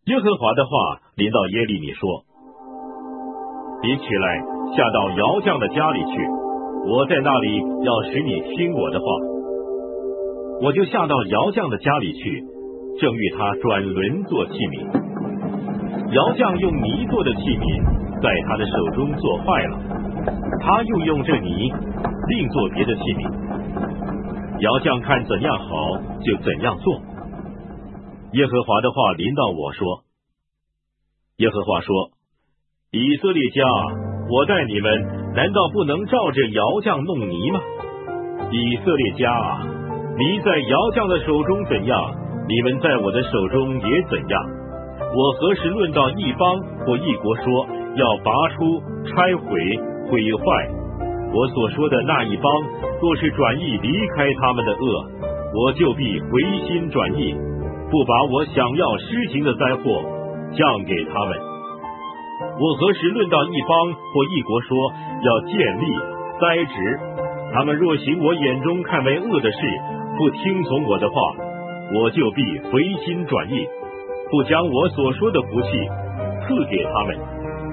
耶和华的话临到耶利米说：你起来下到窑匠的家里去，我在那里要使你听我的话。我就下到窑匠的家里去，正遇他转轮做器皿。窑匠用泥做的器皿在他的手中做坏了，他又用这泥另做别的器皿。窑匠看怎样好就怎样做。耶和华的话临到我说：耶和华说，以色列家，我待你们难道不能照着窑匠弄泥吗？以色列家啊，泥在窑匠的手中怎样，你们在我的手中也怎样。我何时论到一邦或一国说要拔出、拆毁、毁坏？我所说的那一邦，若是转意离开他们的恶，我就必回心转意，不把我想要施行的灾祸降给他们。我何时论到一邦或一国说要建立、栽植？他们若行我眼中看为恶的事，不听从我的话，我就必回心转意，不将我所说的福气赐给他们。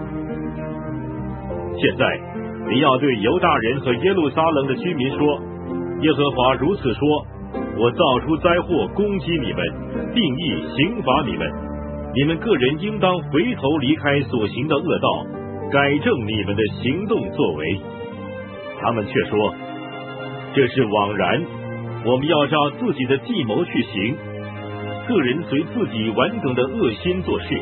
现在你要对犹大人和耶路撒冷的居民说：耶和华如此说，我造出灾祸攻击你们，定义刑罚你们，你们个人应当回头离开所行的恶道，改正你们的行动作为。他们却说，这是枉然，我们要照自己的计谋去行，个人随自己完整的恶心做事。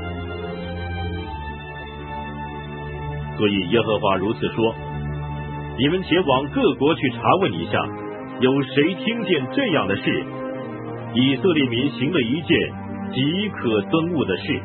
所以耶和华如此说：你们且往各国去查问一下，有谁听见这样的事？以色列民行了一件极可憎恶的事。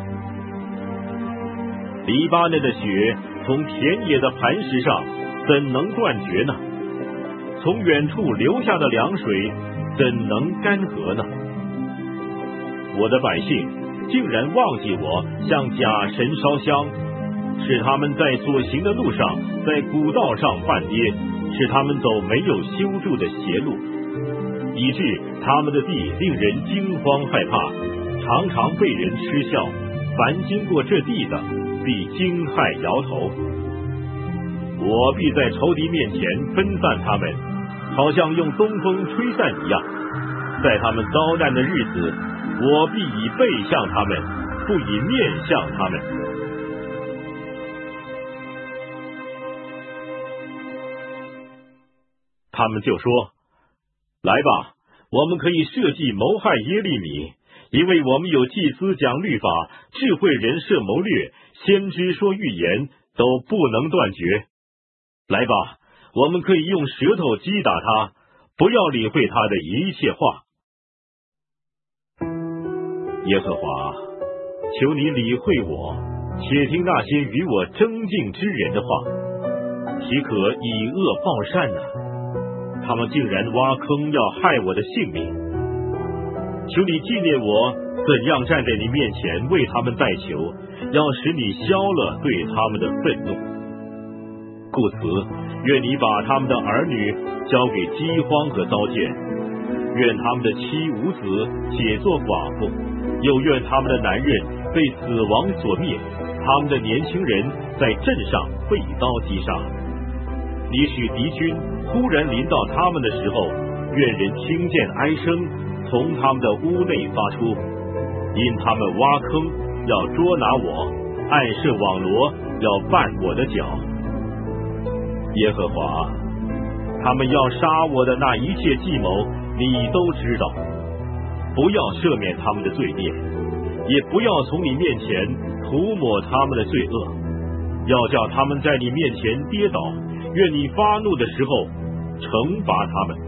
黎巴嫩的血从田野的磐石上怎能断绝呢？从远处流下的凉水怎能干涸呢？我的百姓竟然忘记我，向假神烧香，使他们在所行的路上，在古道上绊跌，使他们走没有修筑的邪路，以致他们的地令人惊慌害怕，常常被人嗤笑。凡经过这地的，必惊骇摇头。我必在仇敌面前分散他们，好像用东风吹散一样。在他们遭难的日子，我必以背向他们，不以面向他们。他们就说：来吧，我们可以设计谋害耶利米，因为我们有祭司讲律法，智慧人设谋略，先知说预言，都不能断绝。来吧，我们可以用舌头击打他，不要理会他的一切话。耶和华，求你理会我，且听那些与我争竞之人的话，岂可以恶报善呢？他们竟然挖坑要害我的性命。求你纪念我怎样站在你面前为他们代求，要使你消了对他们的愤怒。故此，愿你把他们的儿女交给饥荒和刀剑，愿他们的妻无子且作寡妇，又愿他们的男人被死亡所灭，他们的年轻人在镇上被刀击杀。你使敌军忽然临到他们的时候，愿人听见哀声从他们的屋内发出，因他们挖坑要捉拿我，暗设网罗要绊我的脚。耶和华，他们要杀我的那一切计谋，你都知道。不要赦免他们的罪孽，也不要从你面前涂抹他们的罪恶，要叫他们在你面前跌倒，愿你发怒的时候惩罚他们。